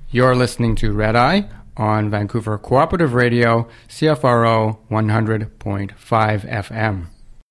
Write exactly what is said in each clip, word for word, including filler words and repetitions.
You're listening to Red Eye on Vancouver Cooperative Radio, C F R O one hundred point five F M.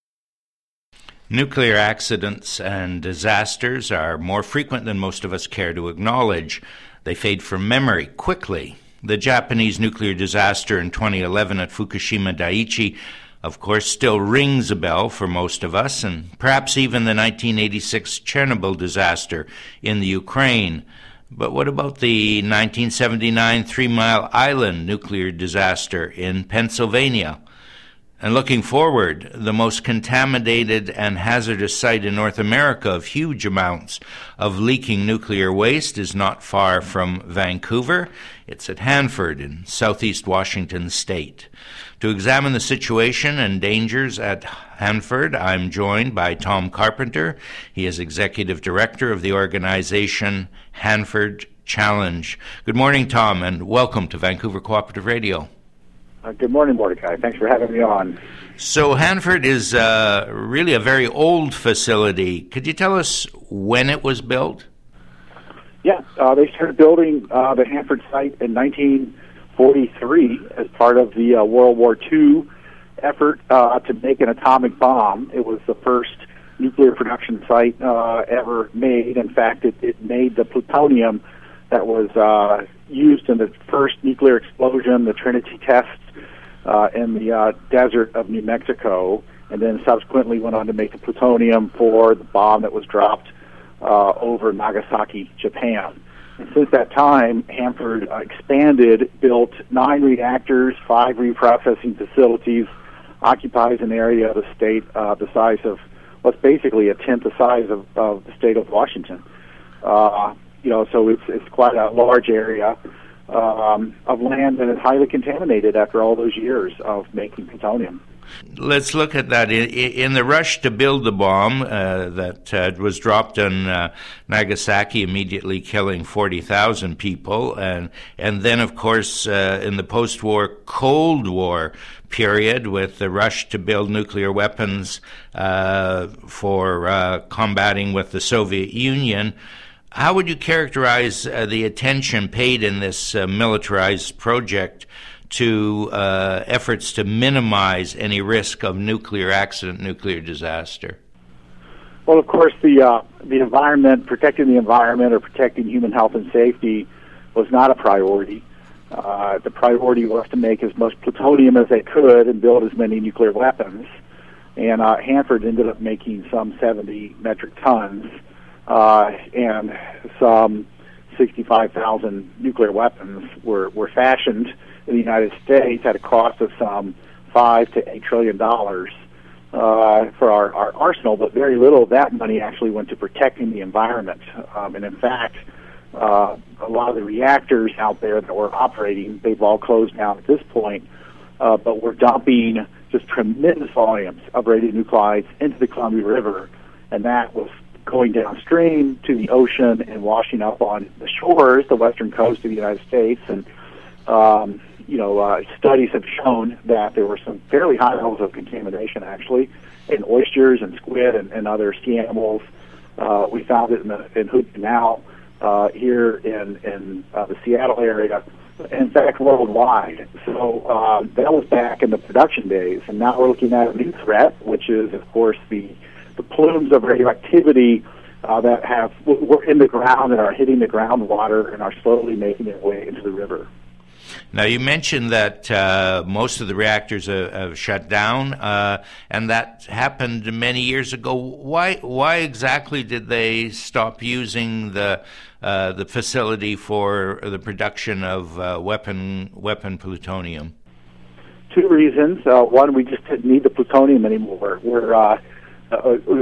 Nuclear accidents and disasters are more frequent than most of us care to acknowledge. They fade from memory quickly. The Japanese nuclear disaster in twenty eleven at Fukushima Daiichi, of course, still rings a bell for most of us, and perhaps even the nineteen eighty-six Chernobyl disaster in the Ukraine. But what about the nineteen seventy-nine Three Mile Island nuclear disaster in Pennsylvania? And looking forward, the most contaminated and hazardous site in North America of huge amounts of leaking nuclear waste is not far from Vancouver. It's at Hanford in southeast Washington state. To examine the situation and dangers at Hanford, I'm joined by Tom Carpenter. He is Executive Director of the organization Hanford Challenge. Good morning, Tom, and welcome to Vancouver Cooperative Radio. Uh, good morning, Mordecai. Thanks for having me on. So Hanford is uh, really a very old facility. Could you tell us when it was built? Yeah, uh, they started building uh, the Hanford site in nineteen forty-three as part of the uh, World War Two effort uh, to make an atomic bomb. It was the first nuclear production site uh, ever made. In fact, it, it made the plutonium that was uh, used in the first nuclear explosion, the Trinity tests, uh, in the uh, desert of New Mexico, and then subsequently went on to make the plutonium for the bomb that was dropped uh, over Nagasaki, Japan. And since that time, Hanford uh, expanded, built nine reactors, five reprocessing facilities, occupies an area of the state uh, the size of what's basically a tenth the size of, of the state of Washington. Uh, you know, so it's it's quite a large area um, of land that is highly contaminated after all those years of making plutonium. Let's look at that. In, in the rush to build the bomb uh, that uh, was dropped on uh, Nagasaki, immediately killing forty thousand people, and and then, of course, uh, in the post-war Cold War period, with the rush to build nuclear weapons uh, for uh, combating with the Soviet Union, how would you characterize uh, the attention paid in this uh, militarized project to uh, efforts to minimize any risk of nuclear accident, nuclear disaster? Well, of course, the uh, the environment, protecting the environment or protecting human health and safety was not a priority. Uh, the priority was to make as much plutonium as they could and build as many nuclear weapons. And uh, Hanford ended up making some seventy metric tons uh, and some sixty-five thousand nuclear weapons were, were fashioned in the United States at a cost of some five to eight trillion dollars uh, for our, our arsenal, but very little of that money actually went to protecting the environment. Um, and in fact, uh, a lot of the reactors out there that were operating, they've all closed down at this point, uh, but we're dumping just tremendous volumes of radionuclides into the Columbia River, and that was going downstream to the ocean and washing up on the shores, the western coast of the United States. And um, you know, uh, studies have shown that there were some fairly high levels of contamination, actually, in oysters and squid and, and other sea animals. Uh, we found it in, the, in Hood Canal uh, here in, in uh, the Seattle area, in fact, worldwide. So um, that was back in the production days, and now we're looking at a new threat, which is, of course, the, the plumes of radioactivity uh, that have were in the ground and are hitting the groundwater and are slowly making their way into the river. Now, you mentioned that uh, most of the reactors have, have shut down, uh, and that happened many years ago. Why why exactly did they stop using the uh, the facility for the production of uh, weapon weapon plutonium? Two reasons. Uh, one, we just didn't need the plutonium anymore. We're uh, uh,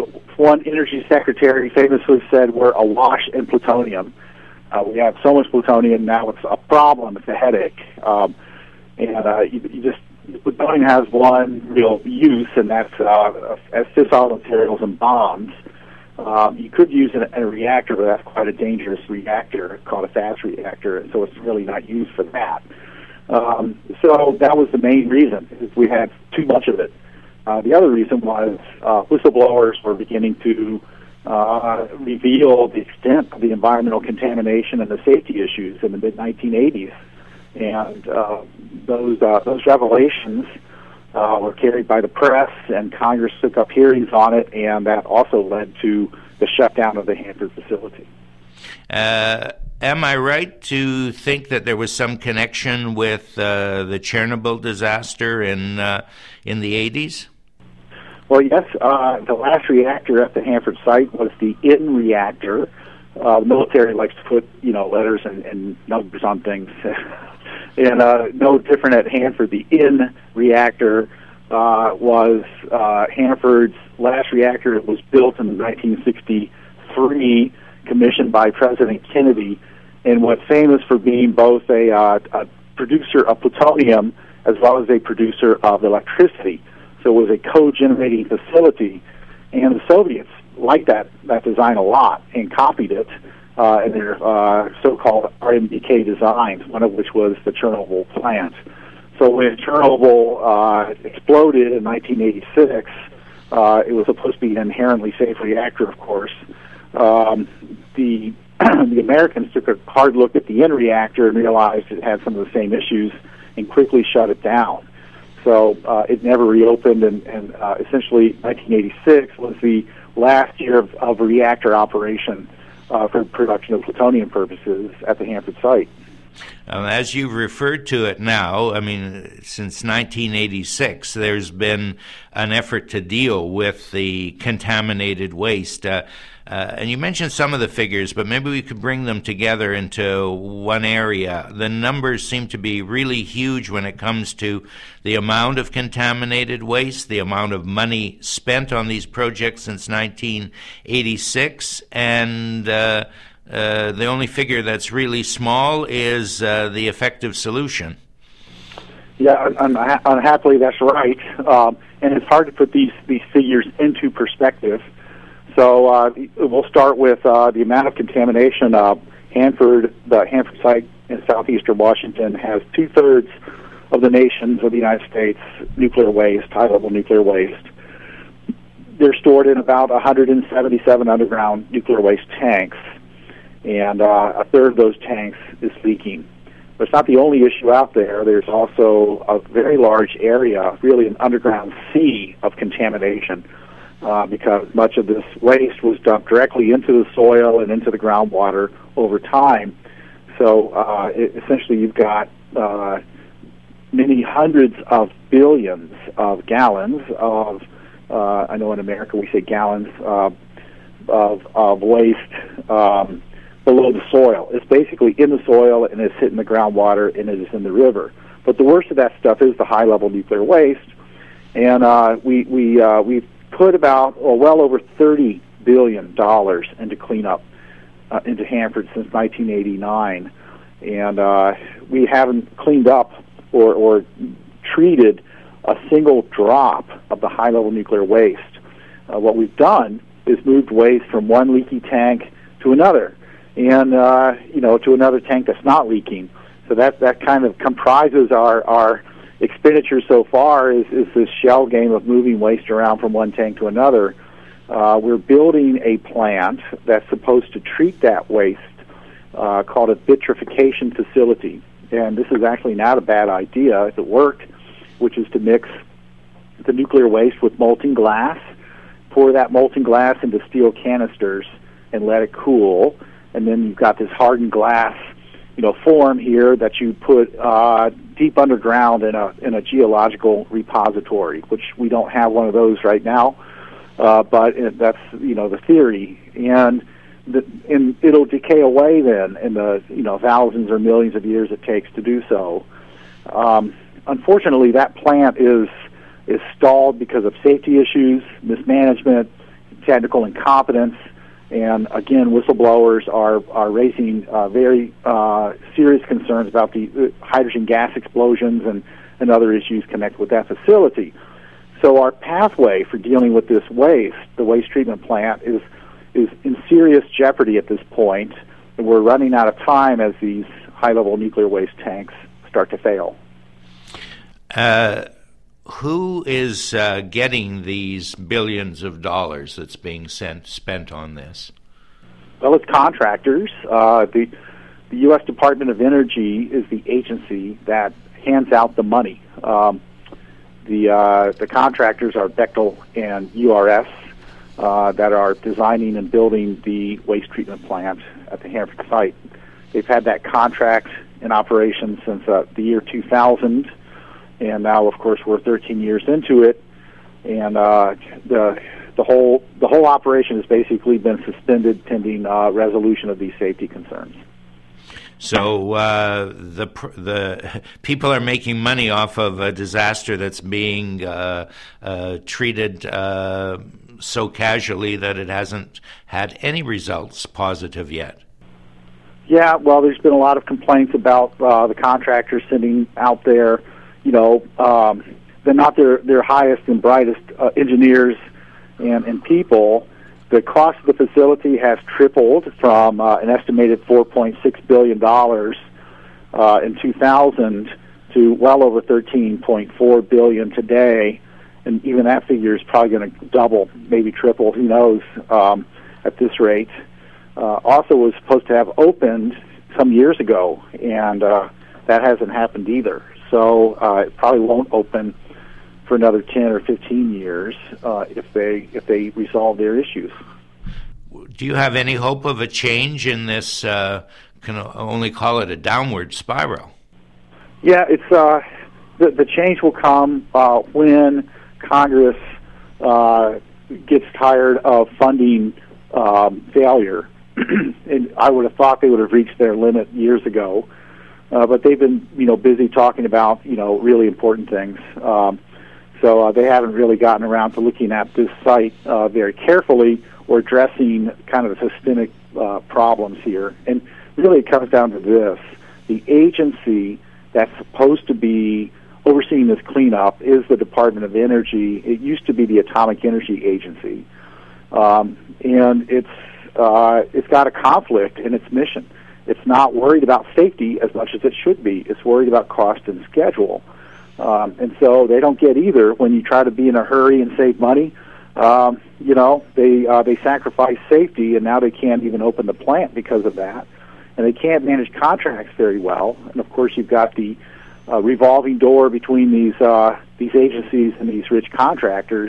one energy secretary famously said we're awash in plutonium. Uh, we have so much plutonium now; it's a problem. It's a headache, um, and uh, you, you just plutonium has one real use, and that's uh, as fissile materials and bombs. Um, you could use it in a reactor, but that's quite a dangerous reactor called a fast reactor, and so it's really not used for that. Um, so that was the main reason, is we had too much of it. Uh, the other reason was uh, whistleblowers were beginning to uh, reveal the extent of the environmental contamination and the safety issues in the mid nineteen eighties. And uh, those uh, those revelations uh, were carried by the press, and Congress took up hearings on it, and that also led to the shutdown of the Hanford facility. Uh, am I right to think that there was some connection with uh, the Chernobyl disaster in uh, in the eighties? Well, yes. Uh, the last reactor at the Hanford site was the N reactor. Uh, the military likes to put, you know, letters and, and numbers on things. And uh, no different at Hanford. The N reactor uh, was uh, Hanford's last reactor. It was built in nineteen sixty-three, commissioned by President Kennedy, and was famous for being both a, uh, a producer of plutonium as well as a producer of electricity. So it was a co-generating facility, and the Soviets liked that, that design a lot and copied it uh, in their uh, so-called R M D K designs, one of which was the Chernobyl plant. So when Chernobyl uh, exploded in nineteen eighty-six, uh, it was supposed to be an inherently safe reactor, of course. Um, the the Americans took a hard look at the N reactor and realized it had some of the same issues and quickly shut it down. So uh, it never reopened, and, and uh, essentially nineteen eighty-six was the last year of, of reactor operation uh, for production of plutonium purposes at the Hanford site. Um, as you've referred to it now, I mean, since nineteen eighty-six, there's been an effort to deal with the contaminated waste. Uh, uh, and you mentioned some of the figures, but maybe we could bring them together into one area. The numbers seem to be really huge when it comes to the amount of contaminated waste, the amount of money spent on these projects since nineteen eighty-six, and uh, Uh, the only figure that's really small is uh, the effective solution. Yeah, un- un- unhappily, that's right. Um, and it's hard to put these, these figures into perspective. So uh, we'll start with uh, the amount of contamination. Uh, Hanford, the Hanford site in southeastern Washington, has two-thirds of the nation's of the United States nuclear waste, high-level nuclear waste. They're stored in about one hundred seventy-seven underground nuclear waste tanks, and uh, a third of those tanks is leaking. But it's not the only issue out there. There's also a very large area, really an underground sea of contamination, uh, because much of this waste was dumped directly into the soil and into the groundwater over time. So uh, it, essentially you've got uh, many hundreds of billions of gallons of, uh, I know in America we say gallons, uh, of, of waste um, below the soil. It's basically in the soil, and it's hitting the groundwater, and it is in the river. But the worst of that stuff is the high-level nuclear waste, and uh, we we uh, we've put about well, well over thirty billion dollars into cleanup uh, into Hanford since nineteen eighty-nine, and uh, we haven't cleaned up or, or treated a single drop of the high-level nuclear waste. Uh, what we've done is moved waste from one leaky tank to another, and uh, you know, to another tank that's not leaking. So that that kind of comprises our our expenditure so far is, is this shell game of moving waste around from one tank to another. Uh, we're building a plant that's supposed to treat that waste, uh, called a vitrification facility. And this is actually not a bad idea if it worked, which is to mix the nuclear waste with molten glass, pour that molten glass into steel canisters, and let it cool. And then you've got this hardened glass, you know, form here that you put uh, deep underground in a in a geological repository, which we don't have one of those right now, uh, but it, that's you know the theory, and the, and it'll decay away then in the you know thousands or millions of years it takes to do so. Um, unfortunately, that plant is is stalled because of safety issues, mismanagement, technical incompetence. And again, whistleblowers are are raising uh, very uh, serious concerns about the uh, hydrogen gas explosions and, and other issues connected with that facility. So our pathway for dealing with this waste, the waste treatment plant, is is in serious jeopardy at this point, and we're running out of time as these high-level nuclear waste tanks start to fail. Uh, who is uh, getting these billions of dollars that's being sent, spent on this? Well, it's contractors. Uh, the, the U S Department of Energy is the agency that hands out the money. Um, the uh, the contractors are Bechtel and U R S uh, that are designing and building the waste treatment plant at the Hanford site. They've had that contract in operation since uh, the year two thousand, and now, of course, we're thirteen years into it, and uh, the the whole the whole operation has basically been suspended pending uh, resolution of these safety concerns. So uh, the the people are making money off of a disaster that's being uh, uh, treated uh, so casually that it hasn't had any results positive yet. Yeah, well, there's been a lot of complaints about uh, the contractors sending out their, you know, um, they're not their, their highest and brightest uh, engineers and, and people. The cost of the facility has tripled from uh, an estimated four point six billion dollars uh, in two thousand to well over thirteen point four billion dollars today, and even that figure is probably going to double, maybe triple, who knows, um, at this rate. Uh, also was supposed to have opened some years ago, and uh, that hasn't happened either. So uh, it probably won't open for another ten or fifteen years uh, if they if they resolve their issues. Do you have any hope of a change in this? Uh, can only call it a downward spiral. Yeah, it's uh, the the change will come uh, when Congress uh, gets tired of funding um, failure. And I would have thought they would have reached their limit years ago, uh, but they've been, you know, busy talking about, you know, really important things. Um, so uh, they haven't really gotten around to looking at this site uh, very carefully or addressing kind of the systemic uh, problems here. And really, it comes down to this: the agency that's supposed to be overseeing this cleanup is the Department of Energy. It used to be the Atomic Energy Agency, um, and it's Uh, it's got a conflict in its mission. It's not worried about safety as much as it should be. It's worried about cost and schedule. Um, and so they don't get either when you try to be in a hurry and save money. Um, you know, they uh, they sacrifice safety, and now they can't even open the plant because of that. And they can't manage contracts very well. And, of course, you've got the uh, revolving door between these uh, these agencies and these rich contractors.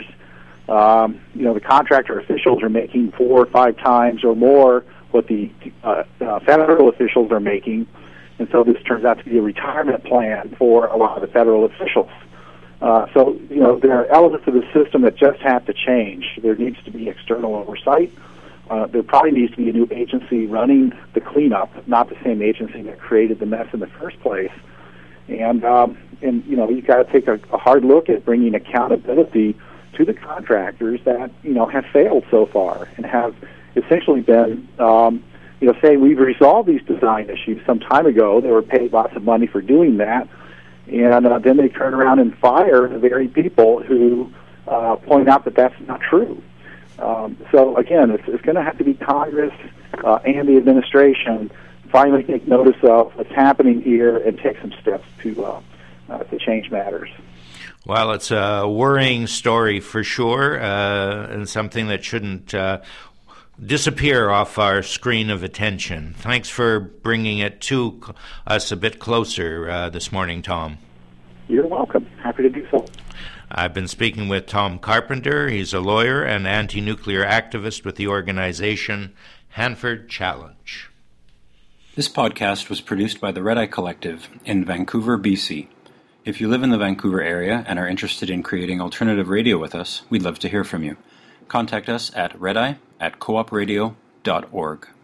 Um, you know, the contractor officials are making four or five times or more what the uh, uh, federal officials are making, and so this turns out to be a retirement plan for a lot of the federal officials. Uh, so, you know, there are elements of the system that just have to change. There needs to be external oversight. Uh, there probably needs to be a new agency running the cleanup, not the same agency that created the mess in the first place. And, um, and you know, you've got to take a, a hard look at bringing accountability to the contractors that, you know, have failed so far and have essentially been, um, you know, saying we've resolved these design issues some time ago. They were paid lots of money for doing that, and uh, then they turn around and fire the very people who uh, point out that that's not true. Um, so again, it's, it's going to have to be Congress uh, and the administration finally take notice of what's happening here and take some steps to uh, uh, to change matters. Well, it's a worrying story for sure, uh, and something that shouldn't uh, disappear off our screen of attention. Thanks for bringing it to us a bit closer uh, this morning, Tom. You're welcome. Happy to do so. I've been speaking with Tom Carpenter. He's a lawyer and anti-nuclear activist with the organization Hanford Challenge. This podcast was produced by the Red Eye Collective in Vancouver, B C. If you live in the Vancouver area and are interested in creating alternative radio with us, we'd love to hear from you. Contact us at redeye at co op radio dot org.